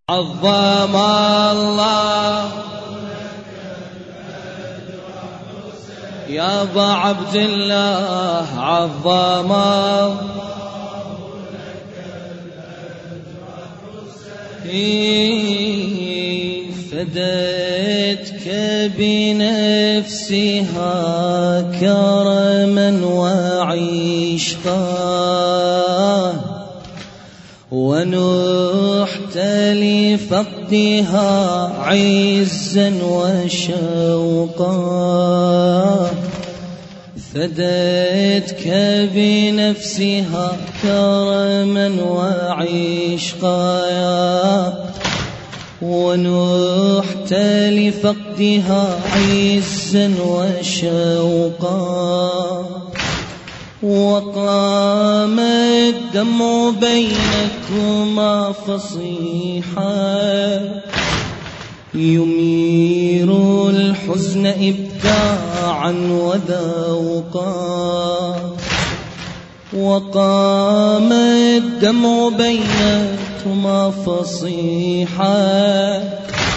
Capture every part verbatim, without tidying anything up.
عظم الله يا أبا عبد الله، عظم الله فديتك بنفسها كرما وعشقا، ونحت لفقدها عزا وشوقا، فديتك بنفسها كرما وعشقا، ونحت لفقدها عزا وشوقا، وقام الدمع بينكما فصيحا، يمير الحزن إبداعا وذوقا، وقام الدمع بينكما فصيحا،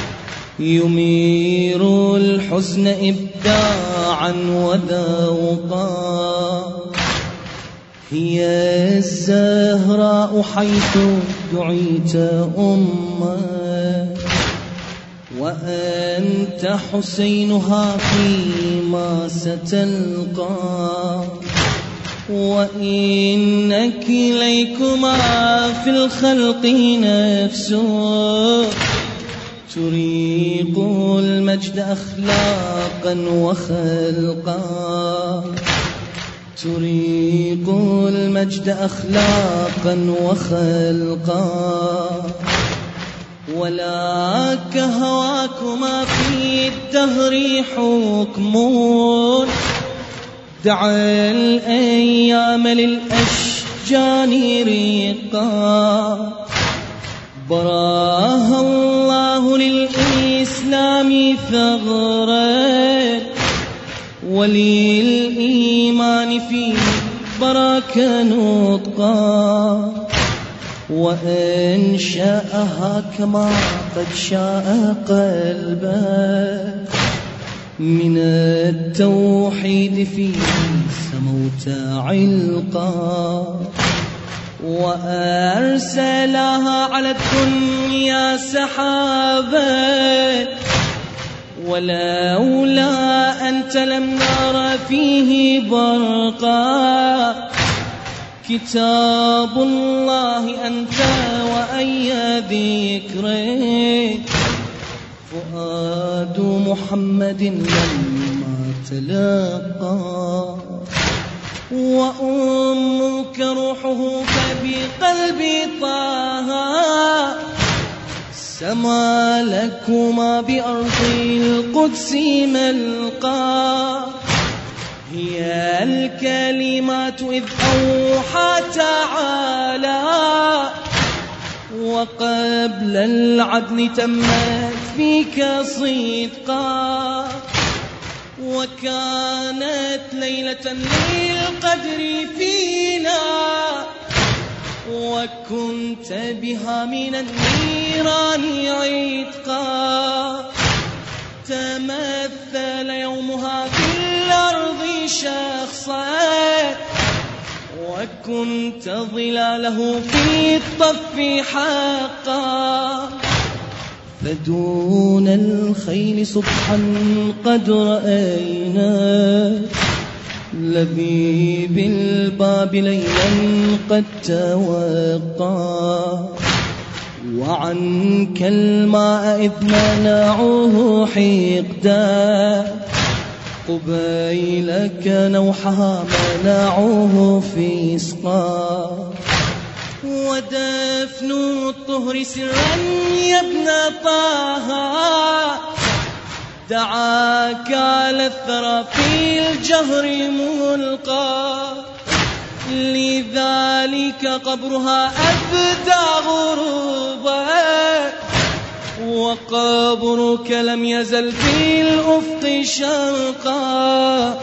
يمير الحزن إبداعا وذوقا. هي الزهراء حيث دعيت أمه، وأنت حسينها فيما ستلقى، وإن كليكما في الخلق نفس تريق المجد أخلاقا وخلقا، تريق المجد أخلاقا وخلقا، ولاك هواكما في الدهر حكم دعا الأيام للأشجان ريقا، براها الله للإسلام ثغرا، وللإيمان في بركة نطقا، وأنشأها كما قد شاء قلبا، من التوحيد فيه سموت علقا، وأرسلها على الدنيا سحابا، ولولا أنت لم نرى فيه برقا، كتاب الله أنت وأي ذكرك، فؤاد محمد لما تلقى، وأمك روحه فبقلب طه، سما لكما بأرض القدس ملقا، هي الكلمات إذ أوحى تعالى، وقبل العدل تمت فيك صدقا، وكانت ليلة للقدر فينا، وكنت بها من النيران عتقا، تمثل يومها في الأرض شخصا، وكنت ظلاله في الطف حقا، فدون الخيل صبحا قد رأينا، لبيب الباب ليلا قد توقى، وعنك الماء إذ منعوه حقدا، قبيلك نوحها منعوه في سقا، ودفن الطهر سرا يا ابن طه، دعاك على الثرى في الجهر ملقا، لذلك قبرها أبدى غروبا، وقبرك لم يزل في الأفق شرقا،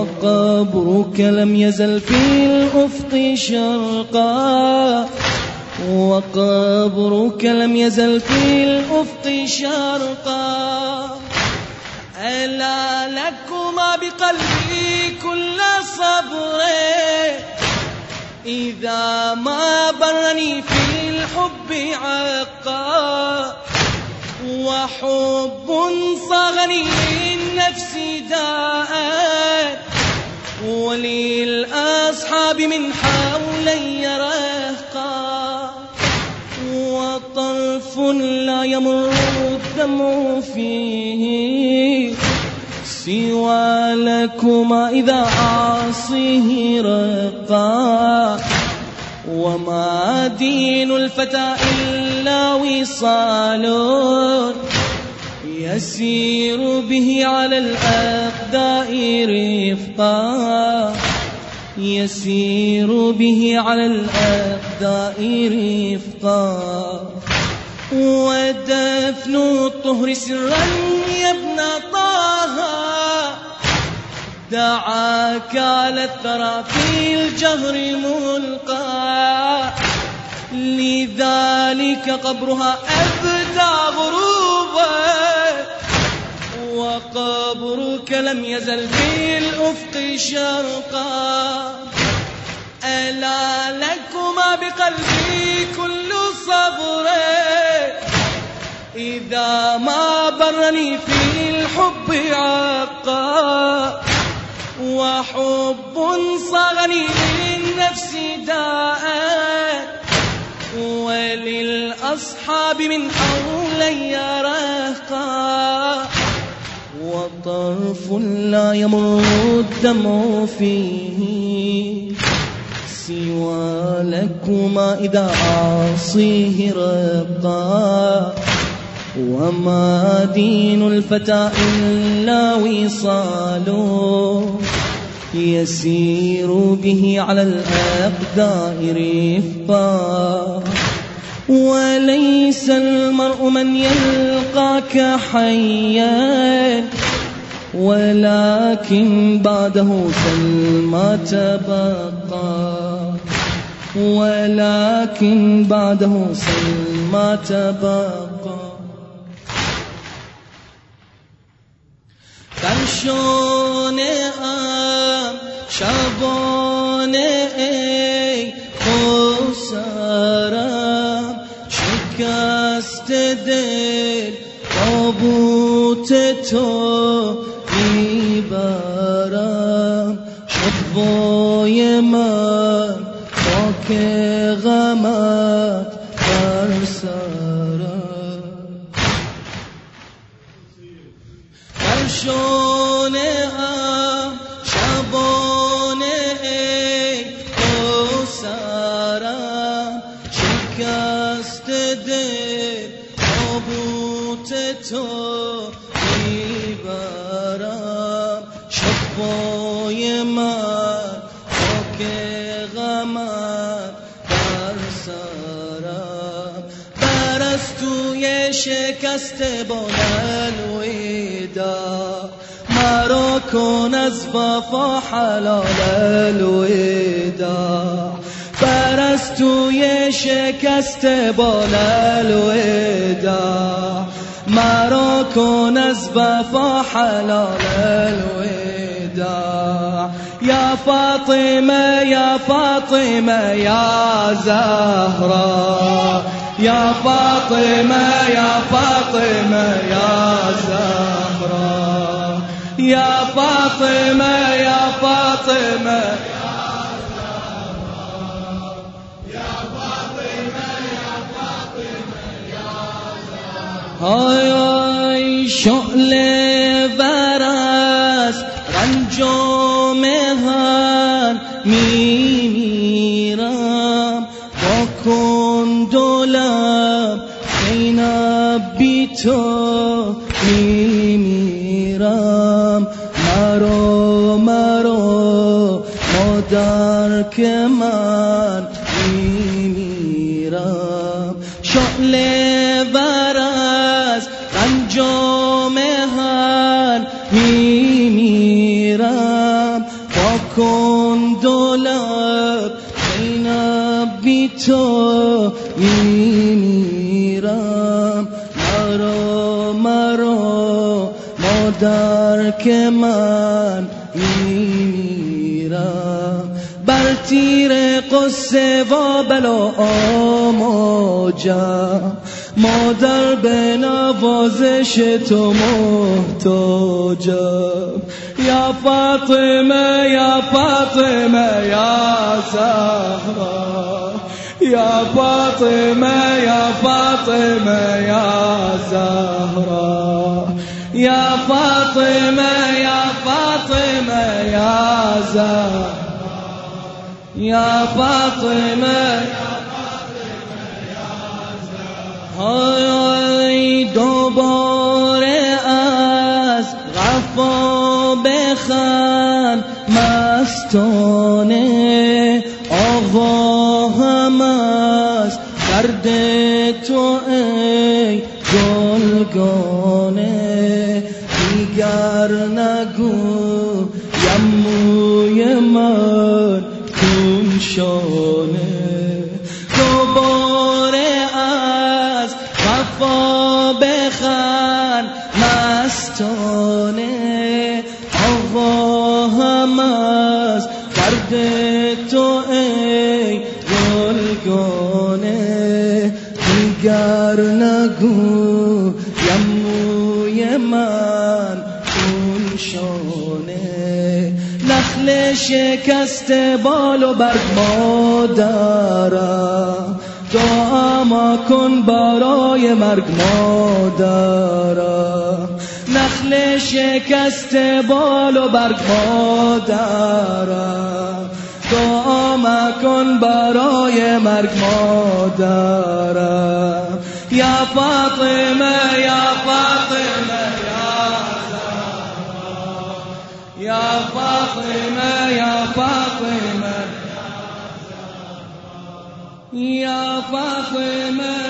وقبرك لم يزل في الأفق شرقا، وقبرك لم يزل في الأفق شرقا. ألا لكما بقلبي كل صبر إذا ما برني في الحب عقا. وحب صاغني للنفس داء وللأصحاب من حولي رهقا. وطرف لا يمر الدمع فيه سوى لكما إذا عاصيه رقا. وما دين الفتى إلا وصال يسير به على الأقداء رفقا. يسير به على الأقداء رفقا. ودفن الطهر سرا يا ابن طه دعاك على الثرى في الجهر ملقى. لذلك قبرها أبدى غروبا وقبرك لم يزل في الأفق شرقا. ألا لكما بقلبي كل صبر إذا ما برني في الحب عقا. وحب صاغني للنفس داء وللأصحاب من حولي رهقا. وطرف لا يمر الدمع فيه سوى لكما إذا عاصيه رقا. وما دين الفتى إلا وصال يسير به على الأقداء رفقا. وليس المرء من يلقاك حيا ولكن بعده سلمى تبقى. ولكن بعده سلمى تبقى. فرشونه ام شبانه ای خسارم شکست دل تابوت تو میبرم. شبای من خاک غمت بر سرم. فرشونه ام شبانه ای خسارم شکست دل تابوت تو میبرم. شبای من خاک غمت بر سرم. برستوی شکست بلالویدا مرا کن از وفا حلال الوداع. برستوی شکست بلالویدا مرا کن از وفا حلال الوداع. یا فاطمه یا فاطمه یا زهرا. یا فاطمه یا فاطمه یا زهرا. یا فاطمه یا فاطمه های های شعله ورز رنج و مهن میمیرم. با کند و لب زینب بی تو میمیرم. مرو مرو مادر که من میمیرم. شعله ورز رنج و مهن میمیرم. با کند و لب زینب بی تو مرا مرا مادر که من میمیرم بر تیر قصه و بلا آماجم مادر به نوازش تو محتاجم یا فاطمه یا فاطمه یا زهرا یا فاطمه یا فاطمه یا زهرا یا فاطمه یا فاطمه یا زهرا یا فاطمه های دوباره از غفا بخند مستانه آقا هم از درد تو ای گلگانه دیگر نگو یموی من کن شانه دوباره از وفا بخند مستانه آقا هم از درد تو ای گلگانه دیگر نگو یموی من کن شانه نخل شکست بال و برگ مادرم دعا کن برای مرگ مادرم نخل شکست بال و برگ مادرم دعا کن برای مرگ مادرم یا فاطمه یا فاطمه یا فاطمه یا فاطمه یا فاطمه